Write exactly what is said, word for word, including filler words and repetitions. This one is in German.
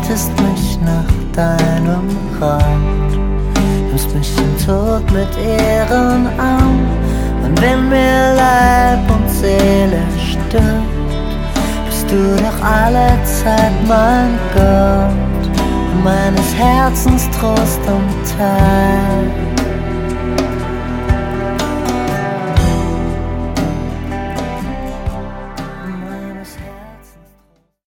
leitest mich nach deinem Rat, nimmst mich im Tod mit Ehren an. Und wenn mir Leib und Seele stirbt, bist du doch alle Zeit mein Gott und meines Herzens Trost und Teil.